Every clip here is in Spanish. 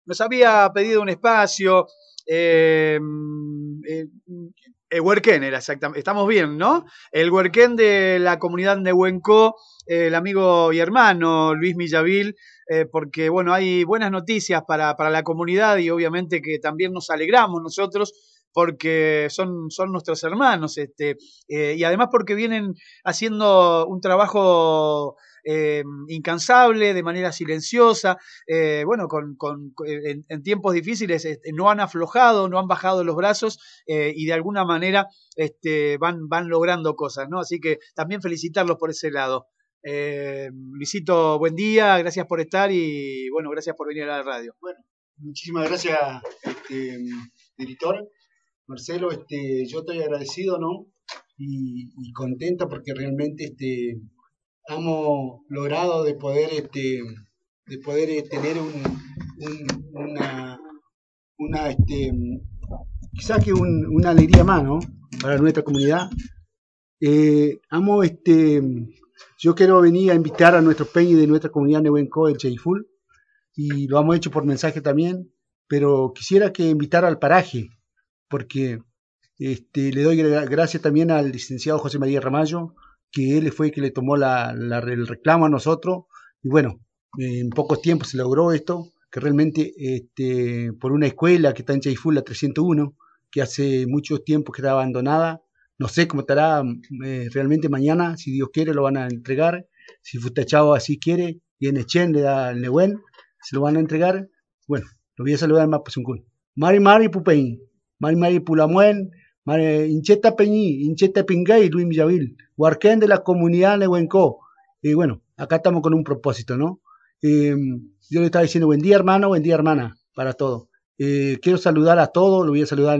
nos había pedido un espacio. El Huerquén era exactamente, estamos bien, ¿no? El Huerquén de la comunidad de Nehuenco, el amigo y hermano Luis Millavil, porque bueno, hay buenas noticias para la comunidad y obviamente que también nos alegramos nosotros porque son nuestros hermanos, y además porque vienen haciendo un trabajo incansable, de manera silenciosa, bueno, en tiempos difíciles no han aflojado, no han bajado los brazos, y de alguna manera van logrando cosas, ¿no? Así que también felicitarlos por ese lado. Luisito, buen día, gracias por estar y bueno, gracias por venir a la radio. Bueno, muchísimas gracias, director. Marcelo, yo estoy agradecido, ¿no? Y contento porque realmente hemos logrado de poder tener una quizás que una alegría más, ¿no? Para nuestra comunidad. Amo, yo quiero venir a invitar a nuestros peñas de nuestra comunidad Nehuenco, el Cheiful, y lo hemos hecho por mensaje también, pero quisiera que invitara al paraje, porque le doy gracias también al licenciado José María Ramallo, que él fue el que le tomó el reclamo a nosotros, y bueno, en pocos tiempos se logró esto, que realmente por una escuela que está en Chaiful, la 301, que hace mucho tiempo que está abandonada, no sé cómo estará realmente mañana, si Dios quiere lo van a entregar, si Futachao así quiere, y en Echen le da el Nehuen, se lo van a entregar. Bueno, lo voy a saludar más por un Mari Mari Pupein, Mari Mari Pulamuen, Incheta Peñí, Incheta Pingay, Luis Villavil, Huarquén de la comunidad Nehuenco. Y bueno, acá estamos con un propósito, ¿no? Yo le estaba diciendo buen día hermano, buen día hermana, para todo. Quiero saludar a todos, lo voy a saludar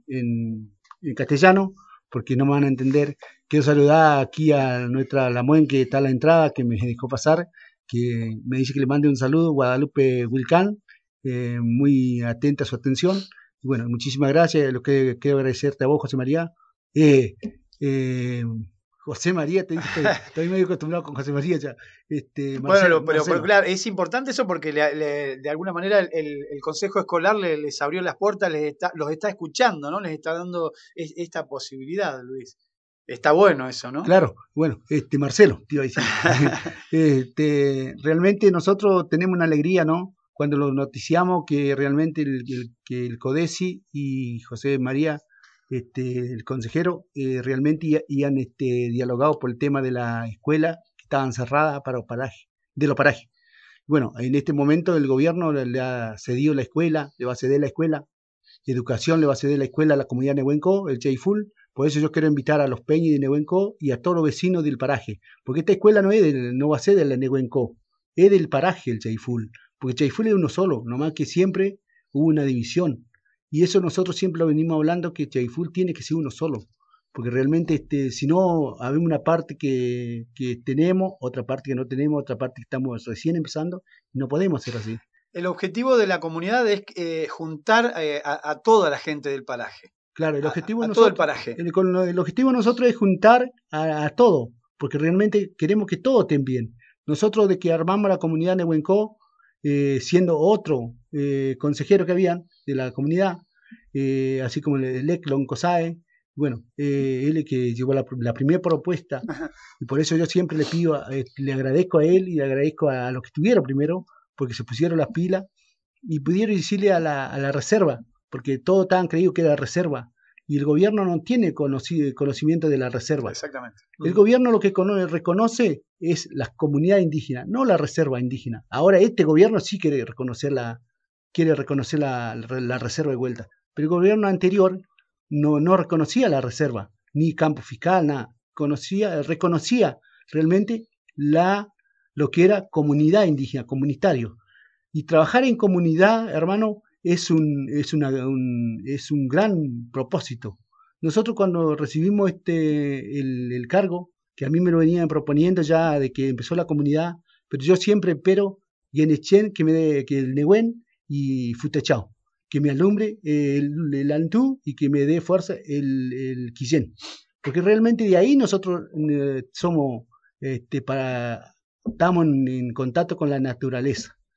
en castellano, porque no me van a entender. Quiero saludar aquí a nuestra Lamuen que está a la entrada, que me dejó pasar, que me dice que le mande un saludo, Guadalupe Wilcán, muy atenta a su atención. Y bueno, muchísimas gracias. Lo que quiero agradecerte a vos, José María. Eh, eh, José María, te dije, estoy medio acostumbrado con José María ya. Bueno, pero Marcelo. claro, es importante eso porque de alguna manera el Consejo Escolar les abrió las puertas, los está escuchando, ¿no? Les está dando esta posibilidad, Luis. Está bueno eso, ¿no? Claro, bueno, Marcelo, te iba a decir. Realmente nosotros tenemos una alegría, ¿no? Cuando lo noticiamos que realmente que el CODESI y José María, el consejero, realmente han dialogado por el tema de la escuela que estaba cerrada para los parajes, de los parajes. Bueno, en este momento el gobierno le ha cedido la escuela, le va a ceder la escuela, educación le va a ceder la escuela a la comunidad de Nehuenco, el Cheiful. Por eso yo quiero invitar a los peñis de Nehuenco y a todos los vecinos del paraje. Porque esta escuela no va a ser de la Nehuenco, es del paraje el Cheiful. Porque Cheiful es uno solo, nomás que siempre hubo una división. Y eso nosotros siempre lo venimos hablando, que Cheiful tiene que ser uno solo. Porque realmente, si no, habemos una parte que tenemos, otra parte que no tenemos, otra parte que estamos recién empezando, no podemos hacer así. El objetivo de la comunidad es juntar a toda la gente del paraje, Claro, el objetivo de a todo el nosotros, paraje. el objetivo de nosotros es juntar a todo, porque realmente queremos que todos estén bien. Nosotros de que armamos la comunidad de Nehuenco, siendo otro consejero que habían de la comunidad, así como el Eklon Cosae, bueno, él es que llevó la primera propuesta, y por eso yo siempre le pido, le agradezco a él y le agradezco a los que estuvieron primero, porque se pusieron las pilas y pudieron decirle a la reserva, porque todos estaban creídos que era reserva, y el gobierno no tiene conocimiento de la reserva. Exactamente. El gobierno lo que reconoce es las comunidades indígenas, no la reserva indígena. Ahora este gobierno sí quiere reconocer la reserva de vuelta, pero el gobierno anterior no reconocía la reserva, ni campo fiscal, nada. Reconocía realmente lo que era comunidad indígena, comunitario. Y trabajar en comunidad, hermano, es un gran propósito. Nosotros cuando recibimos el cargo, que a mí me lo venían proponiendo ya de que empezó la comunidad, pero yo siempre espero Yenechen que me dé que el Nehuen y Futachao, que me alumbre el Antú y que me dé fuerza el Quillén. Porque realmente de ahí nosotros somos, estamos en contacto con la naturaleza.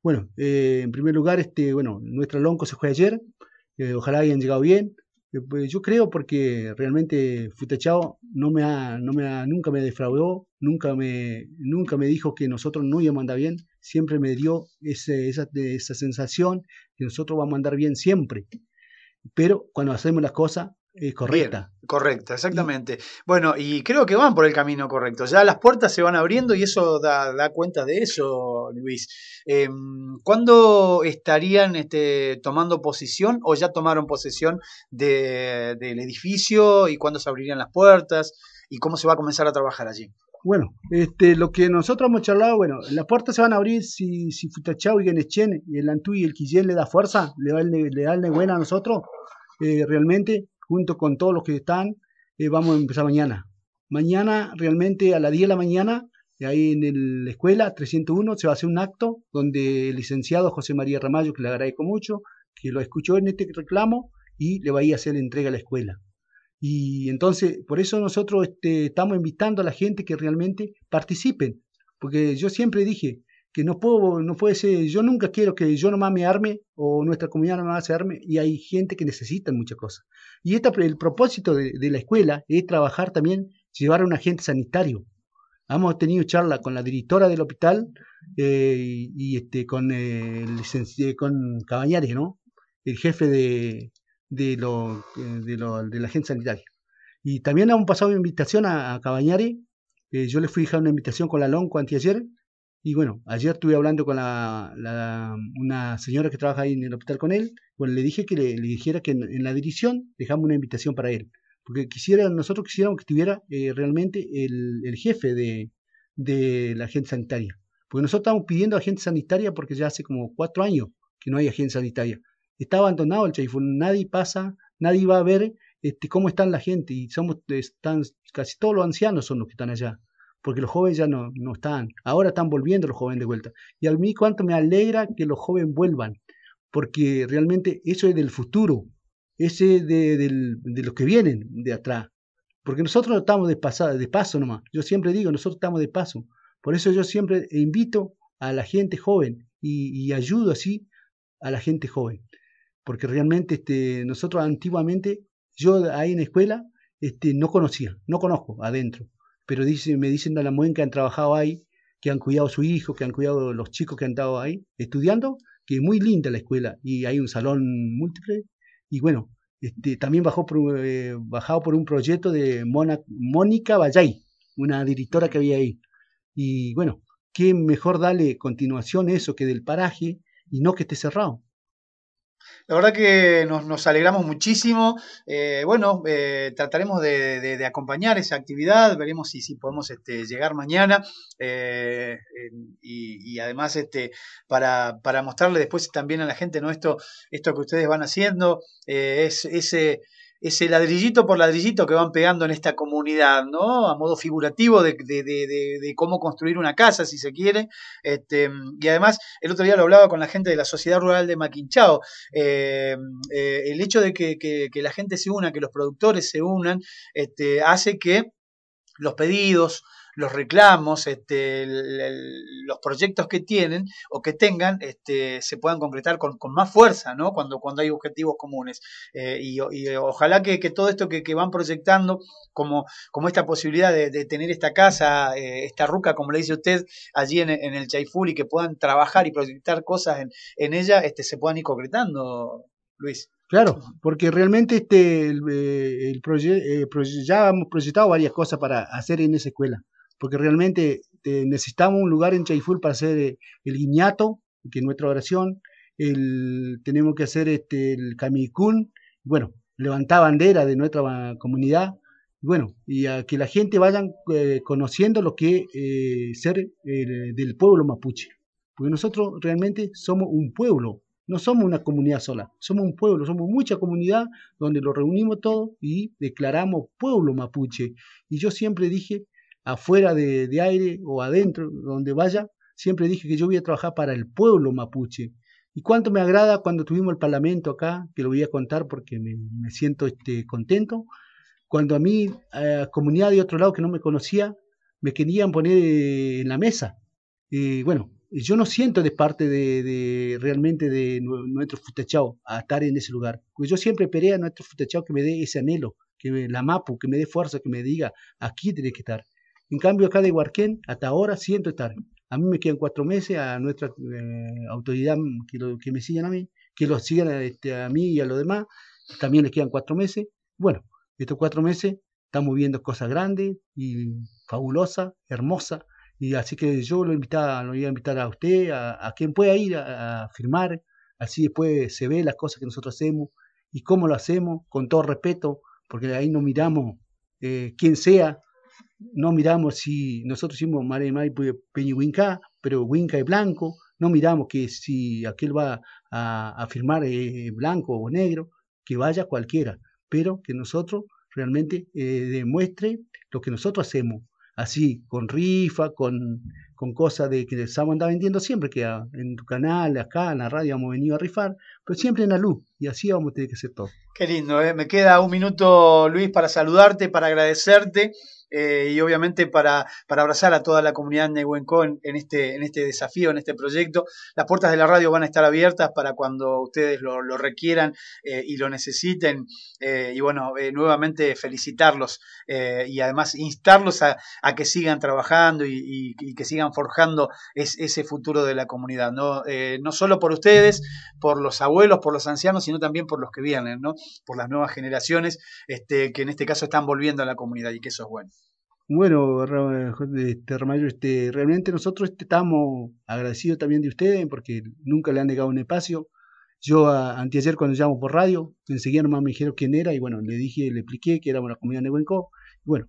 Bueno, en primer lugar, bueno, nuestra lonco se fue ayer, ojalá hayan llegado bien. Pues yo creo porque realmente Futachao nunca me defraudó, nunca me dijo que nosotros no íbamos a andar bien, siempre me dio esa sensación que nosotros vamos a andar bien siempre, pero cuando hacemos las cosas Bien, correctas. correcto, Y exactamente. Bueno, y creo que van por el camino correcto. Ya las puertas se van abriendo y eso da cuenta de eso, Luis. ¿Cuándo estarían tomando posesión o ya tomaron posesión del edificio y cuándo se abrirían las puertas y cómo se va a comenzar a trabajar allí? bueno, lo que nosotros hemos charlado, bueno, las puertas se van a abrir si Futachao y Genechen, y el Antú y el Quillén le da fuerza, le da el buena a nosotros, realmente, junto con todos los que están, vamos a empezar mañana. Mañana, realmente, a las 10 de la mañana, ahí en la escuela 301, se va a hacer un acto donde el licenciado José María Ramallo, que le agradezco mucho, que lo escuchó en este reclamo y le va a ir a hacer la entrega a la escuela. Y entonces, por eso nosotros estamos invitando a la gente que realmente participen, porque yo siempre dije que no puede ser, yo nunca quiero que yo nomás me arme o nuestra comunidad nomás se arme y hay gente que necesita muchas cosas. Y el propósito de la escuela es trabajar también, llevar a un agente sanitario. Hemos tenido charla con la directora del hospital con con Cabañares, ¿no? El jefe de la agencia sanitaria. Y también hemos pasado invitación a Cabañari. Yo le fui a dejar una invitación con la Lonco anteayer. Y bueno, ayer estuve hablando con una señora que trabaja ahí en el hospital con él. Bueno, le dije que le dijera que en la dirección dejamos una invitación para él. Porque nosotros quisiéramos que estuviera realmente el jefe de la agencia sanitaria. Porque nosotros estamos pidiendo agencia sanitaria porque ya hace como 4 años que no hay agencia sanitaria. Está abandonado el Chaifún, nadie pasa, nadie va a ver cómo están la gente y casi todos los ancianos son los que están allá, porque los jóvenes ya no están, ahora están volviendo los jóvenes de vuelta. Y a mí cuánto me alegra que los jóvenes vuelvan, porque realmente eso es del futuro, ese de los que vienen de atrás, porque nosotros no estamos de paso nomás, yo siempre digo, nosotros estamos de paso, por eso yo siempre invito a la gente joven y ayudo así a la gente joven porque realmente nosotros antiguamente, yo ahí en la escuela, no conocía, no conozco adentro, pero me dicen de la mujer que han trabajado ahí, que han cuidado a su hijo, que han cuidado a los chicos que han estado ahí estudiando, que es muy linda la escuela y hay un salón múltiple y bueno, también bajado por un proyecto de Mónica Vallay, una directora que había ahí. Y bueno, qué mejor darle continuación a eso que del paraje y no que esté cerrado. La verdad que nos alegramos muchísimo. Bueno, trataremos de acompañar esa actividad, veremos si podemos llegar mañana y además para mostrarle después también a la gente, ¿no? Esto que ustedes van haciendo, es ese ladrillito por ladrillito que van pegando en esta comunidad, ¿no? A modo figurativo de cómo construir una casa, si se quiere. Y además, el otro día lo hablaba con la gente de la Sociedad Rural de Maquinchao, eh, el hecho de que la gente se una, que los productores se unan, hace que los pedidos, los reclamos, los proyectos que tienen o que tengan, se puedan concretar con más fuerza, ¿no? Cuando hay objetivos comunes. Y ojalá que todo esto que van proyectando, como esta posibilidad de tener esta casa, esta ruca, como le dice usted, allí en el Chaiful y que puedan trabajar y proyectar cosas en ella, se puedan ir concretando, Luis. Claro, porque realmente ya hemos proyectado varias cosas para hacer en esa escuela, porque realmente necesitamos un lugar en Chaiful para hacer el guiñato, que es nuestra oración, tenemos que hacer el camicún, bueno, levantar bandera de nuestra comunidad, bueno, y a que la gente vayan conociendo lo que ser del pueblo mapuche, porque nosotros realmente somos un pueblo, no somos una comunidad sola, somos un pueblo, somos mucha comunidad donde lo reunimos todos y declaramos pueblo mapuche. Y yo siempre dije, afuera de aire o adentro, donde vaya, siempre dije que yo voy a trabajar para el pueblo mapuche. Y cuánto me agrada cuando tuvimos el parlamento acá, que lo voy a contar porque me siento contento, cuando a mí, comunidad de otro lado que no me conocía, me querían poner en la mesa. Bueno, yo no siento de parte de realmente de nuestro futachao a estar en ese lugar. Porque yo siempre esperé a nuestro futachao que me dé ese anhelo, la mapu, que me dé fuerza, que me diga, aquí tenés que estar. En cambio, acá de Huarquén, hasta ahora siento estar. A mí me quedan 4 meses, a nuestra autoridad que me sigan a mí, que los sigan a mí y a los demás, también les quedan 4 meses. Bueno, estos 4 meses estamos viendo cosas grandes y fabulosas, hermosas, y así que yo lo iba a invitar a usted, a quien pueda ir a firmar, así después se ve las cosas que nosotros hacemos y cómo lo hacemos, con todo respeto, porque ahí no miramos quién sea, no miramos si nosotros hicimos Mare Maipo Peña Huinca, pero Huinca es blanco, no miramos que si aquel va a firmar blanco o negro, que vaya cualquiera, pero que nosotros realmente demuestre lo que nosotros hacemos, así, con rifa, con cosas de que el anda vendiendo siempre, que en tu canal, acá, en la radio hemos venido a rifar, pero siempre en la luz, y así vamos a tener que hacer todo. Qué lindo, ¿eh? Me queda un minuto, Luis, para saludarte, para agradecerte y obviamente para abrazar a toda la comunidad de Nehuenco en este desafío, en este proyecto. Las puertas de la radio van a estar abiertas para cuando ustedes lo requieran y lo necesiten. Y bueno, nuevamente felicitarlos y además instarlos a que sigan trabajando y que sigan forjando ese futuro de la comunidad, ¿no? No solo por ustedes, por los abuelos, por los ancianos, sino también por los que vienen, ¿no? Por las nuevas generaciones que en este caso están volviendo a la comunidad y que eso es bueno. Bueno, Ramayo, realmente nosotros estamos agradecidos también de ustedes porque nunca le han negado un espacio. Yo anteayer cuando llamamos por radio, enseguida nomás me dijeron quién era y bueno, le dije, le expliqué que éramos la comunidad de Nehuenco. Y bueno,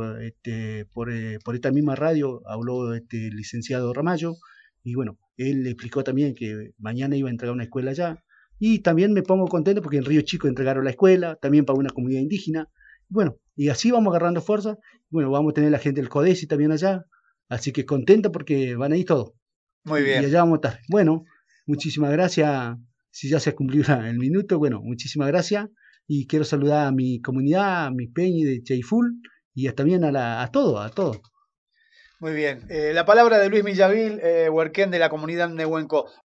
por esta misma radio habló el licenciado Ramallo y bueno, él le explicó también que mañana iba a entregar una escuela allá. Y también me pongo contento porque en Río Chico entregaron la escuela, también para una comunidad indígena. Bueno, y así vamos agarrando fuerza. Bueno, vamos a tener la gente del CODESI también allá, así que contento porque van a ir todos. Muy Y bien. allá vamos a estar. Bueno, muchísimas gracias. Si ya se cumplió el minuto, bueno, muchísimas gracias. Y quiero saludar a mi comunidad, a mi peñi de Cheiful y también a todos, a todos. Muy bien. La palabra de Luis Millavil, Huerquén de la comunidad de Nehuenco.